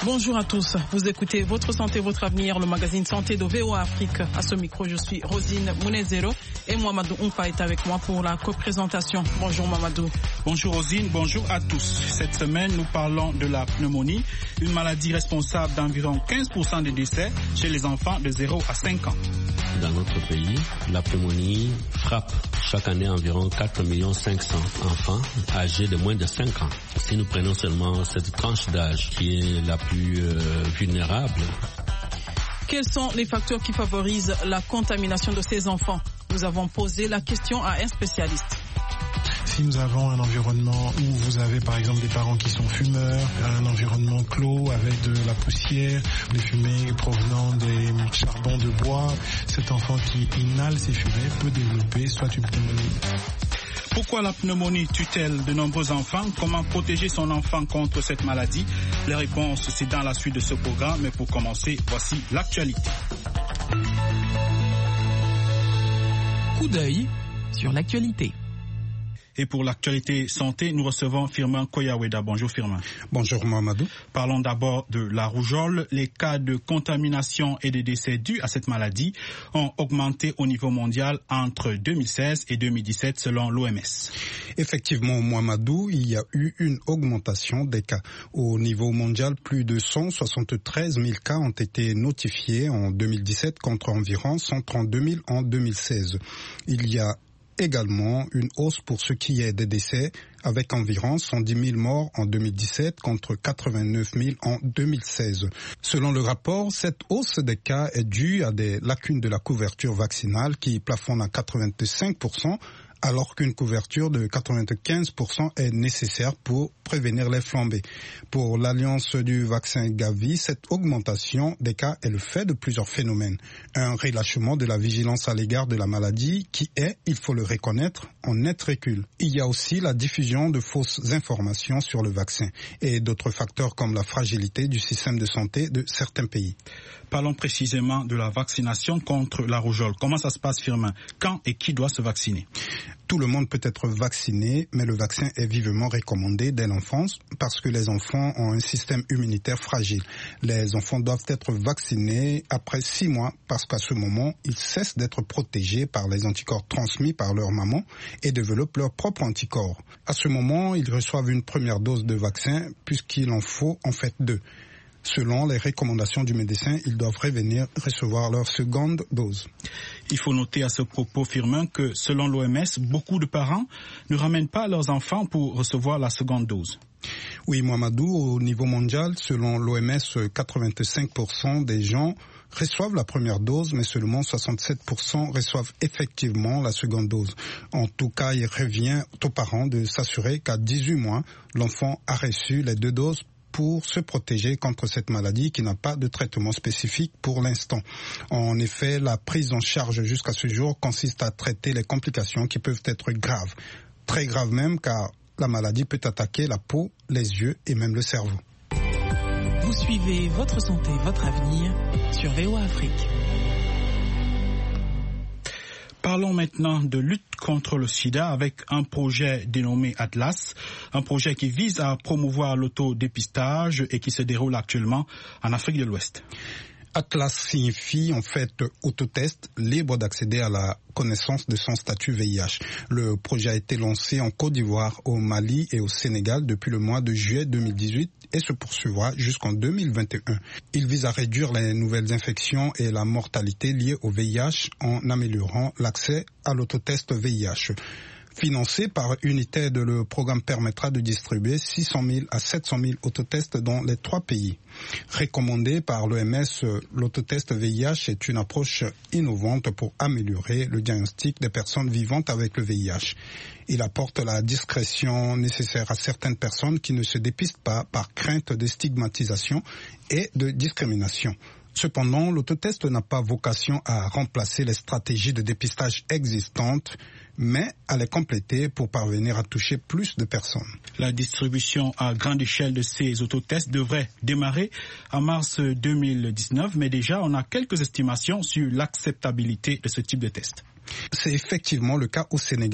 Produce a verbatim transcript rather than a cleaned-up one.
Bonjour à tous, vous écoutez Votre Santé, Votre Avenir, le magazine Santé de V O A Afrique. À ce micro, je suis Rosine Mounezero et Mamadou Oumpa est avec moi pour la co-présentation. Bonjour Mamadou. Bonjour Rosine, bonjour à tous. Cette semaine, nous parlons de la pneumonie, une maladie responsable d'environ quinze pour cent des décès chez les enfants de zéro à cinq ans. Dans notre pays, la pneumonie frappe chaque année environ quatre millions cinq cents enfants âgés de moins de cinq ans. Si nous prenons seulement cette tranche d'âge qui est la plus euh, vulnérable. Quels sont les facteurs qui favorisent la contamination de ces enfants? Nous avons posé la question à un spécialiste. Si nous avons un environnement où vous avez par exemple des parents qui sont fumeurs, un environnement clos avec de la poussière, les fumées provenant des charbons de bois, cet enfant qui inhale ces fumées peut développer soit une pneumonie. Pourquoi la pneumonie tue-t-elle de nombreux enfants? Comment protéger son enfant contre cette maladie? Les réponses, c'est dans la suite de ce programme, mais pour commencer, voici l'actualité. Coup d'œil sur l'actualité. Et pour l'actualité santé, nous recevons Firmin Koyaweda. Bonjour Firmin. Bonjour Mamadou. Parlons d'abord de la rougeole. Les cas de contamination et de décès dus à cette maladie ont augmenté au niveau mondial entre deux mille seize et deux mille dix-sept selon l'O M S. Effectivement, Mamadou, il y a eu une augmentation des cas. Au niveau mondial, plus de cent soixante-treize mille cas ont été notifiés en deux mille dix-sept contre environ cent trente-deux mille en deux mille seize. Il y a également une hausse pour ce qui est des décès, avec environ cent dix mille morts en deux mille dix-sept contre quatre-vingt-neuf mille en deux mille seize. Selon le rapport, cette hausse des cas est due à des lacunes de la couverture vaccinale qui plafonnent à quatre-vingt-cinq pour cent, alors qu'une couverture de quatre-vingt-quinze pour cent est nécessaire pour prévenir les flambées. Pour l'Alliance du vaccin Gavi, cette augmentation des cas est le fait de plusieurs phénomènes. Un relâchement de la vigilance à l'égard de la maladie qui est, il faut le reconnaître, en net recul. Il y a aussi la diffusion de fausses informations sur le vaccin et d'autres facteurs comme la fragilité du système de santé de certains pays. Parlons précisément de la vaccination contre la rougeole. Comment ça se passe, Firmin? Quand et qui doit se vacciner? Tout le monde peut être vacciné, mais le vaccin est vivement recommandé dès l'enfance parce que les enfants ont un système immunitaire fragile. Les enfants doivent être vaccinés après six mois parce qu'à ce moment, ils cessent d'être protégés par les anticorps transmis par leur maman et développent leurs propres anticorps. À ce moment, ils reçoivent une première dose de vaccin puisqu'il en faut en fait deux. Selon les recommandations du médecin, ils doivent revenir recevoir leur seconde dose. Il faut noter à ce propos, Firmin, que selon l'O M S, beaucoup de parents ne ramènent pas leurs enfants pour recevoir la seconde dose. Oui, Mamadou, au niveau mondial, selon l'O M S, quatre-vingt-cinq pour cent des gens reçoivent la première dose, mais seulement soixante-sept pour cent reçoivent effectivement la seconde dose. En tout cas, il revient aux parents de s'assurer qu'à dix-huit mois, l'enfant a reçu les deux doses pour se protéger contre cette maladie qui n'a pas de traitement spécifique pour l'instant. En effet, la prise en charge jusqu'à ce jour consiste à traiter les complications qui peuvent être graves. Très graves même, car la maladie peut attaquer la peau, les yeux et même le cerveau. Vous suivez Votre Santé, Votre Avenir sur V O A Afrique. Parlons maintenant de lutte contre le sida avec un projet dénommé Atlas, un projet qui vise à promouvoir l'autodépistage et qui se déroule actuellement en Afrique de l'Ouest. Atlas signifie en fait autotest libre d'accéder à la connaissance de son statut V I H. Le projet a été lancé en Côte d'Ivoire, au Mali et au Sénégal depuis le mois de juillet deux mille dix-huit et se poursuivra jusqu'en deux mille vingt et un. Il vise à réduire les nouvelles infections et la mortalité liées au V I H en améliorant l'accès à l'autotest V I H. Financé par United, le programme permettra de distribuer six cent mille à sept cent mille autotests dans les trois pays. Recommandé par l'O M S, l'autotest V I H est une approche innovante pour améliorer le diagnostic des personnes vivantes avec le V I H. Il apporte la discrétion nécessaire à certaines personnes qui ne se dépistent pas par crainte de stigmatisation et de discrimination. Cependant, l'autotest n'a pas vocation à remplacer les stratégies de dépistage existantes, mais à les compléter pour parvenir à toucher plus de personnes. La distribution à grande échelle de ces autotests devrait démarrer en mars deux mille dix-neuf, mais déjà on a quelques estimations sur l'acceptabilité de ce type de test. C'est effectivement le cas au Sénégal.